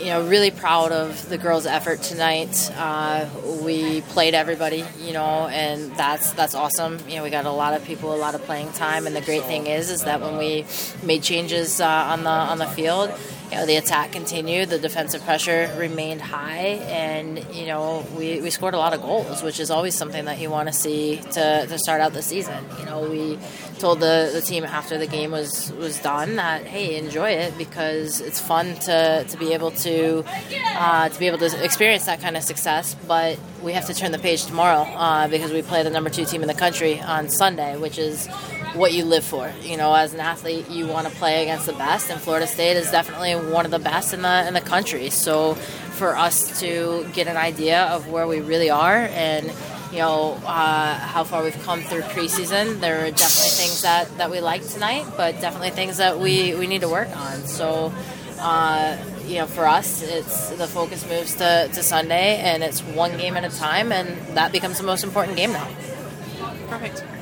really proud of the girls' effort tonight. We played everybody, and that's awesome. We got a lot of people, a lot of playing time, and the great thing is that when we made changes on the field, the attack continued, the defensive pressure remained high, and we scored a lot of goals, which is always something that you want to see to start out the season. We told the team after the game was done that, hey, enjoy it, because it's fun to be able to experience that kind of success. But we have to turn the page tomorrow because we play the number 2 team in the country on Sunday, which is what you live for. As an athlete, you want to play against the best, and Florida State is definitely one of the best in the country. So for us to get an idea of where we really are and how far we've come through preseason, there are definitely things that we like tonight, but definitely things that we need to work on. So for us, it's the focus moves to Sunday, and it's one game at a time, and that becomes the most important game now. Perfect.